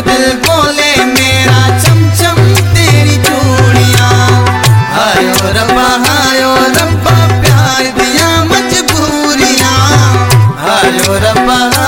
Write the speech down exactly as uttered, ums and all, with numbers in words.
दिल बोले मेरा चम चम तेरी चूड़ियां। हायो रब्बा हायो रब्बा प्यार दिया मजबूरियां। हायो रब्बा